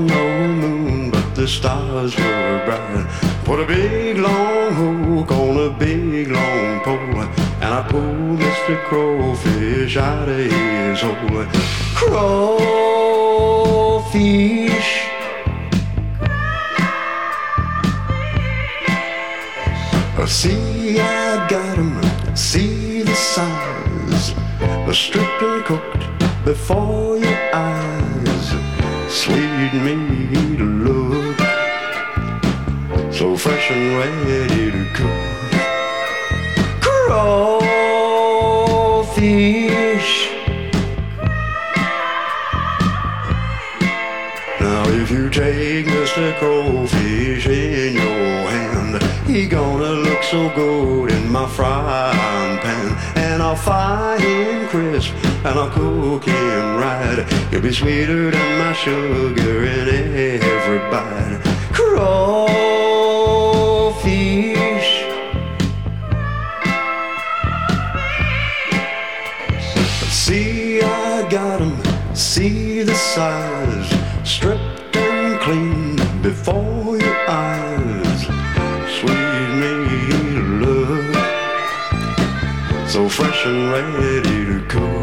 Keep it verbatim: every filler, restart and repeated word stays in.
no moon, but the stars were bright. Put a big long hook on a big long pole, and I pulled Mister Crowfish out of his hole. Crowfish, see, I got him, see the size, stripped and cooked before your eyes. Sweet meat look, so fresh and ready to cook. Crawfish, now if you take Mister Crowfish in your hand, he gonna look so good in my frying pan. And I'll fry him crisp and I'll cook him right. He'll be sweeter than my sugar in every bite. Crawfish, see, I got him, see the size, stripped and clean before your eyes. Sweet meat look, so fresh and ready to cook.